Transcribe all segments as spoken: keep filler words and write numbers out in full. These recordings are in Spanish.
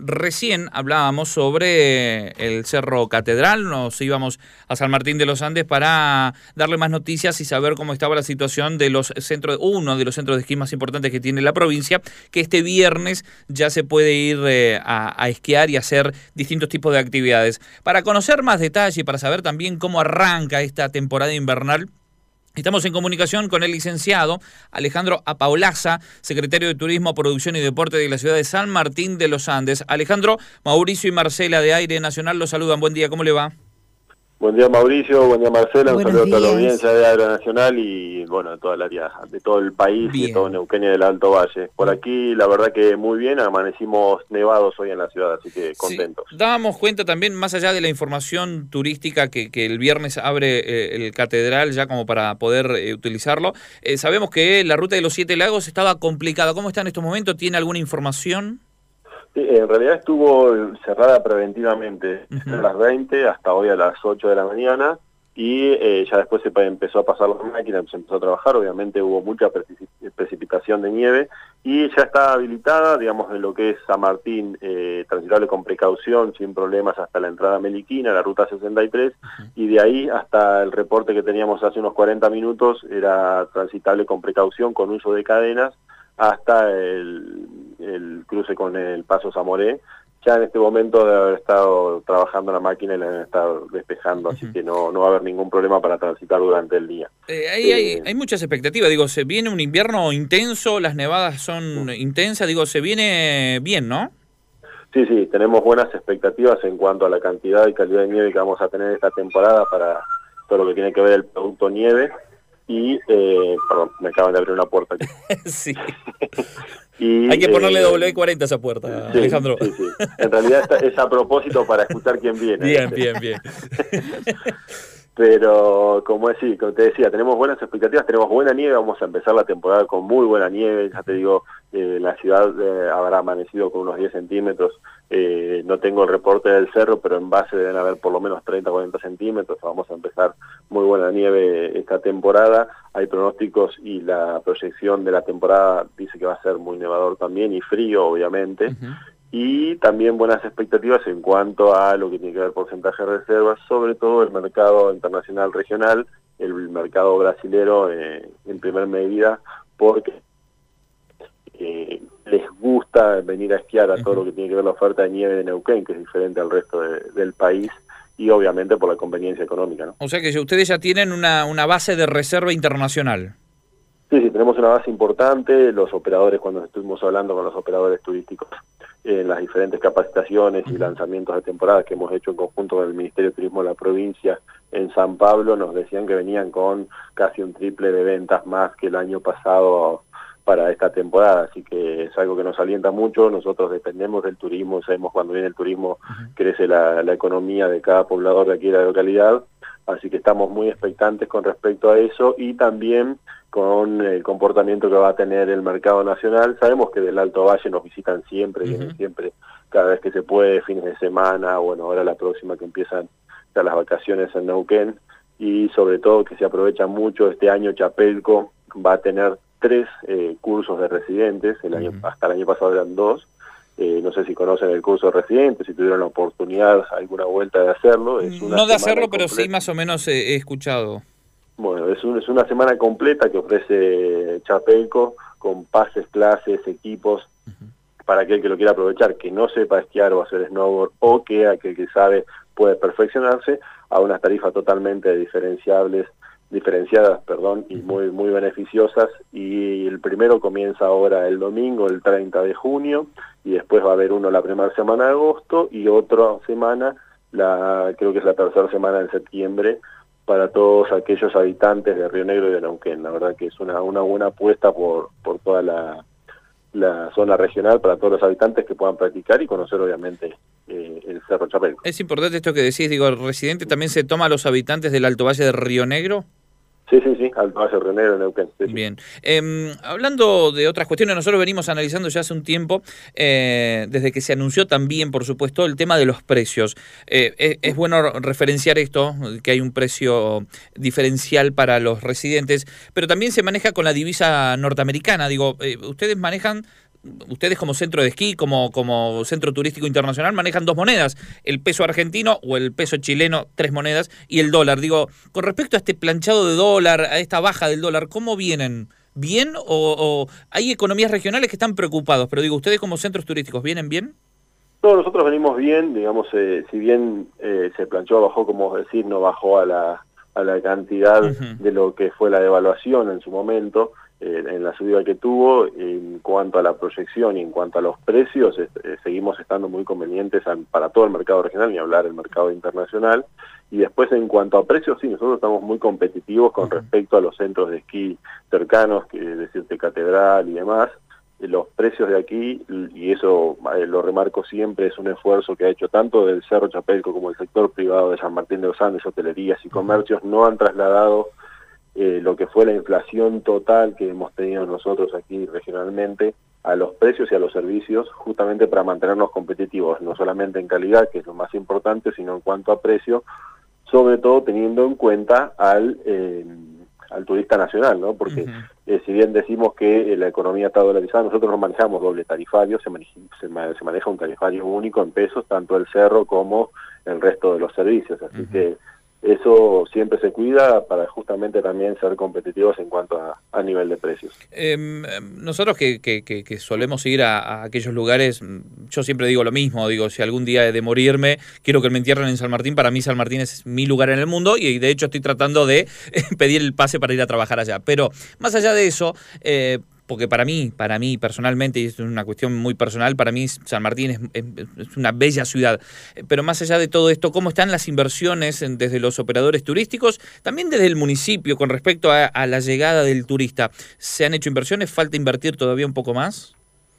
recién hablábamos sobre el Cerro Catedral, nos íbamos a San Martín de los Andes para darle más noticias y saber cómo estaba la situación de los centros, uno de los centros de esquí más importantes que tiene la provincia, que este viernes ya se puede ir eh, a, a esquiar y hacer distintos tipos de actividades. Para conocer más detalle y para saber también cómo arranca esta temporada invernal, estamos en comunicación con el licenciado Alejandro Apaolaza, secretario de Turismo, Producción y Deporte de la ciudad de San Martín de los Andes. Alejandro, Mauricio y Marcela de Aire Nacional los saludan. Buen día, ¿cómo le va? Buen día, Mauricio, buen día, Marcela, un Buenos saludo a toda la días. audiencia de Aire Nacional y bueno, de toda el área, de todo el país. Bien. Y de todo Neuquén y del Alto Valle. Por aquí, la verdad que muy bien, amanecimos nevados hoy en la ciudad, así que contentos. Sí, dábamos cuenta también, más allá de la información turística que, que el viernes abre eh, el Catedral ya como para poder eh, utilizarlo, eh, sabemos que la ruta de los Siete Lagos estaba complicada. ¿Cómo está en estos momentos? ¿Tiene alguna información? Sí, en realidad estuvo cerrada preventivamente uh-huh. a las veinte hasta hoy a las ocho de la mañana y eh, ya después se empezó a pasar la máquina, se empezó a trabajar, obviamente hubo mucha precipitación de nieve y ya está habilitada, digamos, en lo que es San Martín, eh, transitable con precaución, sin problemas hasta la entrada Meliquina, la ruta sesenta y tres, uh-huh. y de ahí hasta el reporte que teníamos hace unos cuarenta minutos era transitable con precaución, con uso de cadenas, hasta el, el cruce con el Paso Zamoré. Ya en este momento de haber estado trabajando la máquina y la han estado despejando, uh-huh. así que no, no va a haber ningún problema para transitar durante el día. Eh, hay, eh, hay, hay muchas expectativas, digo, se viene un invierno intenso, las nevadas son uh-huh. intensas, digo, se viene bien, ¿no? Sí, sí, tenemos buenas expectativas en cuanto a la cantidad y calidad de nieve que vamos a tener esta temporada para todo lo que tiene que ver el producto nieve. Y, eh, perdón, me acaban de abrir una puerta aquí. Sí. Y, hay que ponerle eh, doble cuarenta a esa puerta, sí, Alejandro. Sí, sí. En realidad está, es a propósito para escuchar quién viene. Bien, bien, bien. Pero, como decía, como te decía, tenemos buenas expectativas, tenemos buena nieve, vamos a empezar la temporada con muy buena nieve, ya te digo, eh, la ciudad eh, habrá amanecido con unos diez centímetros, eh, no tengo el reporte del cerro, pero en base deben haber por lo menos treinta a cuarenta centímetros, vamos a empezar muy buena nieve esta temporada, hay pronósticos y la proyección de la temporada dice que va a ser muy nevador también y frío, obviamente. Uh-huh. Y también buenas expectativas en cuanto a lo que tiene que ver porcentaje de reservas, sobre todo el mercado internacional regional, el mercado brasilero eh, en primer medida, porque eh, les gusta venir a esquiar a todo lo que tiene que ver la oferta de nieve de Neuquén, que es diferente al resto de, del país, y obviamente por la conveniencia económica, ¿no? O sea que ustedes ya tienen una, una base de reserva internacional. Sí, sí, tenemos una base importante, los operadores, cuando estuvimos hablando con los operadores turísticos, en las diferentes capacitaciones y lanzamientos de temporada que hemos hecho en conjunto con el Ministerio de Turismo de la provincia en San Pablo, nos decían que venían con casi un triple de ventas más que el año pasado para esta temporada, así que es algo que nos alienta mucho. Nosotros dependemos del turismo, sabemos cuando viene el turismo uh-huh. crece la, la economía de cada poblador de aquí de la localidad, así que estamos muy expectantes con respecto a eso y también con el comportamiento que va a tener el mercado nacional. Sabemos que del Alto Valle nos visitan siempre, uh-huh. vienen siempre cada vez que se puede, fines de semana, bueno, ahora la próxima que empiezan ya las vacaciones en Neuquén, y sobre todo que se aprovecha mucho este año. Chapelco va a tener tres eh, cursos de residentes, el año, uh-huh. hasta el año pasado eran dos. Eh, no sé si conocen el curso de residentes, si tuvieron la oportunidad, alguna vuelta de hacerlo. Es una no de hacerlo, completa. Pero sí más o menos he, he escuchado. Bueno, es, un, es una semana completa que ofrece Chapelco, con pases, clases, equipos, uh-huh. para aquel que lo quiera aprovechar, que no sepa esquiar o hacer snowboard, o que aquel que sabe puede perfeccionarse, a unas tarifas totalmente diferenciables, diferenciadas, perdón, y muy muy beneficiosas. Y el primero comienza ahora el domingo, el treinta de junio, y después va a haber uno la primera semana de agosto y otra semana, la creo que es la tercera semana de septiembre, para todos aquellos habitantes de Río Negro y de Neuquén. La verdad que es una, una buena apuesta por, por toda la, la zona regional, para todos los habitantes que puedan practicar y conocer obviamente eh, el Cerro Chapelco. Es importante esto que decís, digo, ¿el residente también se toma a los habitantes del Alto Valle de Río Negro? Sí, sí, sí, Alto Valle, Río Negro, Neuquén. Sí, Bien. Sí. Eh, hablando de otras cuestiones, nosotros venimos analizando ya hace un tiempo, eh, desde que se anunció también, por supuesto, el tema de los precios. Eh, es, es bueno referenciar esto, que hay un precio diferencial para los residentes, pero también se maneja con la divisa norteamericana. Digo, eh, ustedes manejan ustedes como centro de esquí, como, como centro turístico internacional, manejan dos monedas, el peso argentino o el peso chileno, tres monedas, y el dólar. Digo, con respecto a este planchado de dólar, a esta baja del dólar, ¿cómo vienen? ¿Bien o, o hay economías regionales que están preocupados? Pero digo, ¿ustedes como centros turísticos vienen bien? Todos nosotros venimos bien, digamos, eh, si bien eh, se planchó, bajó, como vos decís, no bajó a la, a la cantidad uh-huh. de lo que fue la devaluación en su momento, eh, en la subida que tuvo. En cuanto a la proyección y en cuanto a los precios, eh, seguimos estando muy convenientes a, para todo el mercado regional, ni hablar del mercado internacional. Y después, en cuanto a precios, sí, nosotros estamos muy competitivos con uh-huh. respecto a los centros de esquí cercanos, que decirte Catedral y demás. Los precios de aquí, y eso eh, lo remarco siempre, es un esfuerzo que ha hecho tanto del Cerro Chapelco como el sector privado de San Martín de los Andes, hotelerías y comercios, no han trasladado eh, lo que fue la inflación total que hemos tenido nosotros aquí regionalmente a los precios y a los servicios, justamente para mantenernos competitivos, no solamente en calidad, que es lo más importante, sino en cuanto a precio, sobre todo teniendo en cuenta al... Eh, al turista nacional, ¿no? Porque uh-huh. eh, si bien decimos que eh, la economía está dolarizada, nosotros no manejamos doble tarifario, se maneja, se, se maneja un tarifario único en pesos, tanto el cerro como el resto de los servicios, así uh-huh. que eso siempre se cuida para justamente también ser competitivos en cuanto a, a nivel de precios. Eh, nosotros que, que, que, que solemos ir a, a aquellos lugares, yo siempre digo lo mismo, digo, si algún día he de morirme, quiero que me entierren en San Martín, para mí San Martín es mi lugar en el mundo y de hecho estoy tratando de pedir el pase para ir a trabajar allá. Pero más allá de eso, eh, porque para mí, para mí personalmente, y es una cuestión muy personal, para mí San Martín es, es, es una bella ciudad. Pero más allá de todo esto, ¿cómo están las inversiones desde los operadores turísticos? También desde el municipio con respecto a, a la llegada del turista. ¿Se han hecho inversiones? ¿Falta invertir todavía un poco más?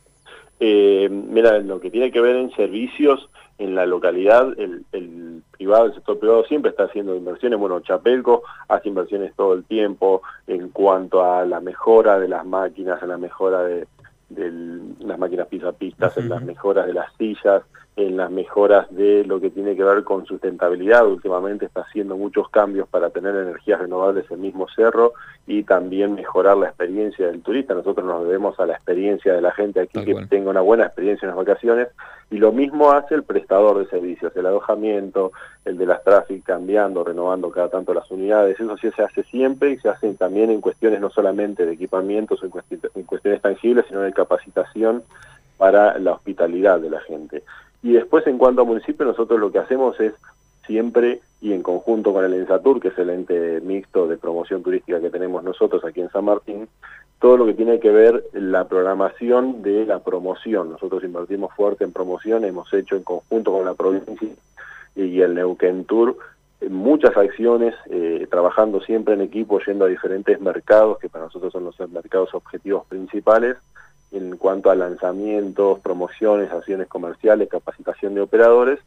Eh, mira, lo que tiene que ver en servicios, en la localidad, el, el privado, el sector privado siempre está haciendo inversiones. Bueno, Chapelco hace inversiones todo el tiempo en cuanto a la mejora de las máquinas, en la mejora de, de las máquinas pisapistas, uh-huh. en las mejoras de las sillas, en las mejoras de lo que tiene que ver con sustentabilidad. Últimamente está haciendo muchos cambios para tener energías renovables en el mismo cerro y también mejorar la experiencia del turista. Nosotros nos debemos a la experiencia de la gente aquí, Tal que cual. tenga una buena experiencia en las vacaciones, y lo mismo hace el prestador de servicios, el alojamiento, el de las traffic, cambiando, renovando cada tanto las unidades. Eso sí se hace siempre y se hace también en cuestiones no solamente de equipamientos, en, cuesti en cuestiones tangibles, sino de capacitación para la hospitalidad de la gente. Y después, en cuanto a municipio, nosotros lo que hacemos es siempre, y en conjunto con el ENSATUR, que es el ente mixto de promoción turística que tenemos nosotros aquí en San Martín, todo lo que tiene que ver la programación de la promoción. Nosotros invertimos fuerte en promoción, hemos hecho en conjunto con la provincia y el Neuquén Tour muchas acciones, eh, trabajando siempre en equipo, yendo a diferentes mercados, que para nosotros son los mercados objetivos principales, en cuanto a lanzamientos, promociones, acciones comerciales, capacitación de operadores,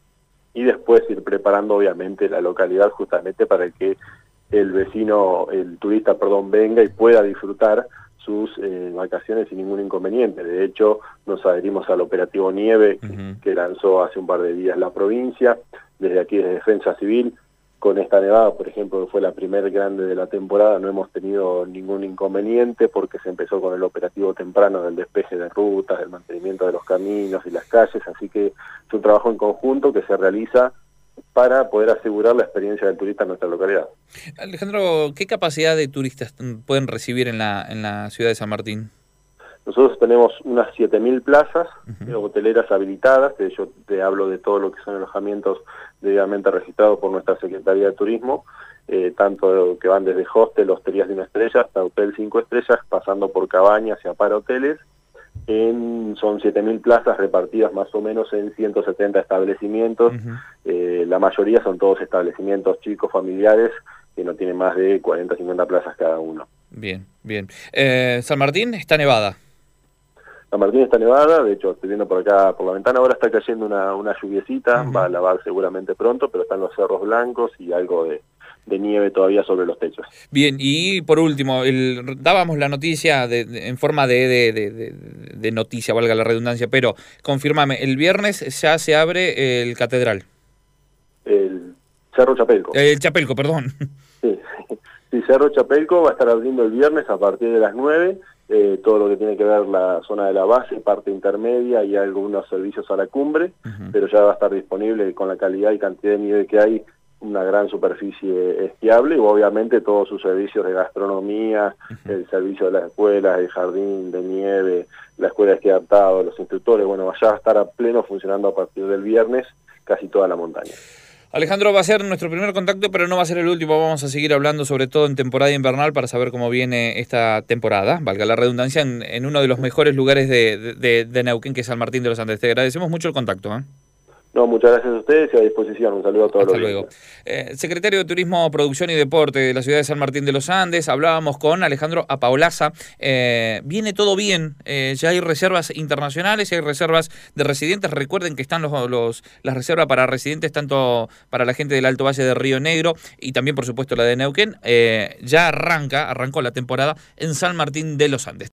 y después ir preparando obviamente la localidad justamente para que el vecino, el turista, perdón, venga y pueda disfrutar sus eh, vacaciones sin ningún inconveniente. De hecho, nos adherimos al operativo Nieve, uh-huh. que lanzó hace un par de días la provincia, desde aquí desde Defensa Civil. Con esta nevada, por ejemplo, que fue la primer grande de la temporada, no hemos tenido ningún inconveniente porque se empezó con el operativo temprano del despeje de rutas, del mantenimiento de los caminos y las calles, así que es un trabajo en conjunto que se realiza para poder asegurar la experiencia del turista en nuestra localidad. Alejandro, ¿qué capacidad de turistas pueden recibir en la, en la ciudad de San Martín? Nosotros tenemos unas siete mil plazas uh-huh. hoteleras habilitadas, que yo te hablo de todo lo que son alojamientos debidamente registrados por nuestra Secretaría de Turismo, eh, tanto que van desde hostel, hosterías de una estrella, hasta hotel cinco estrellas, pasando por cabañas y para hoteles. En, son siete mil plazas repartidas más o menos en ciento setenta establecimientos. Uh-huh. eh, la mayoría son todos establecimientos chicos, familiares, que no tienen más de cuarenta, cincuenta plazas cada uno. Bien, bien. Eh, San Martín está nevada. San Martín está nevada, de hecho estoy viendo por acá por la ventana, ahora está cayendo una, una lluviecita, uh-huh. va a lavar seguramente pronto, pero están los cerros blancos y algo de, de nieve todavía sobre los techos. Bien, y por último, el, dábamos la noticia de, de, en forma de, de, de, de, de noticia, valga la redundancia, pero confírmame, el viernes ya se abre el Catedral. El Cerro Chapelco. El Chapelco, perdón. Sí, sí, Cerro Chapelco va a estar abriendo el viernes a partir de las nueve, eh, todo lo que tiene que ver la zona de la base, parte intermedia y algunos servicios a la cumbre, uh-huh. pero ya va a estar disponible con la calidad y cantidad de nieve que hay, una gran superficie esquiable y obviamente todos sus servicios de gastronomía, uh-huh. el servicio de las escuelas, el jardín de nieve, la escuela de esquí adaptado, los instructores, bueno, ya va a estar a pleno funcionando a partir del viernes casi toda la montaña. Alejandro, va a ser nuestro primer contacto, pero no va a ser el último. Vamos a seguir hablando sobre todo en temporada invernal para saber cómo viene esta temporada, valga la redundancia, en, en uno de los mejores lugares de, de, de Neuquén, que es San Martín de los Andes. Te agradecemos mucho el contacto, ¿eh? No, muchas gracias a ustedes y a disposición. Un saludo a todos. Hasta luego. Eh, secretario de Turismo, Producción y Deporte de la ciudad de San Martín de los Andes, hablábamos con Alejandro Apaolaza. Eh, viene todo bien, eh, ya hay reservas internacionales y hay reservas de residentes. Recuerden que están los, los las reservas para residentes, tanto para la gente del Alto Valle de Río Negro y también, por supuesto, la de Neuquén. Eh, ya arranca, arrancó la temporada en San Martín de los Andes.